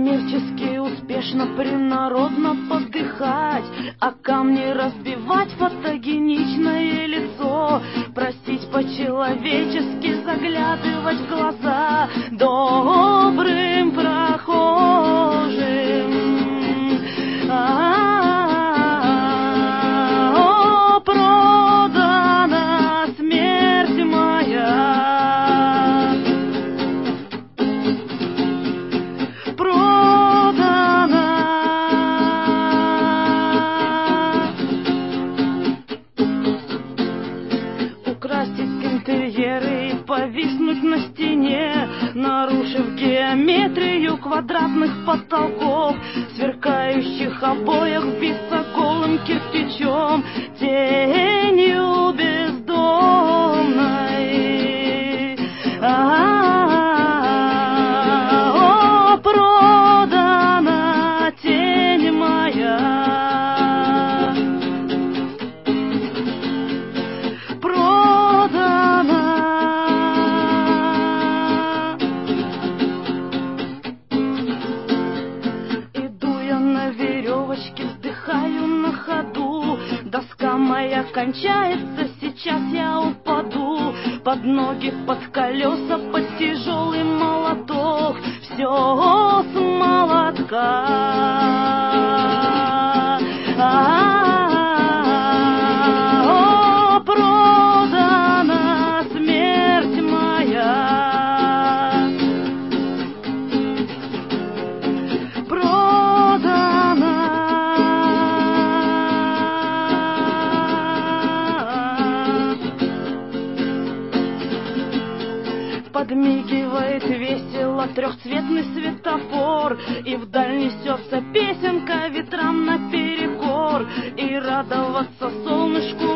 коммерчески успешно, принародно подыхать, а камни разбивать, фотогеничное лицо, простить по-человечески, заглядывать в глаза добрым прохожим. О, продана смерть моя, продана. Украсить интерьеры и повиснуть на стене, нарушив геометрию квадратных потолков, сверкающих обоях, вбиться голым кирпичом, тенью бездомной. О, продана тень моя, продана. Иду я на веревочке, вздыхаю на ходу, доска моя кончается, сейчас я упаду под ноги, под колеса, под тяжелый молоток, все с молотка. О, продана смерть моя, продана. Подмигивает весело трехцветный светофор, и вдаль несется песенка ветрам наперекор, и радоваться солнышку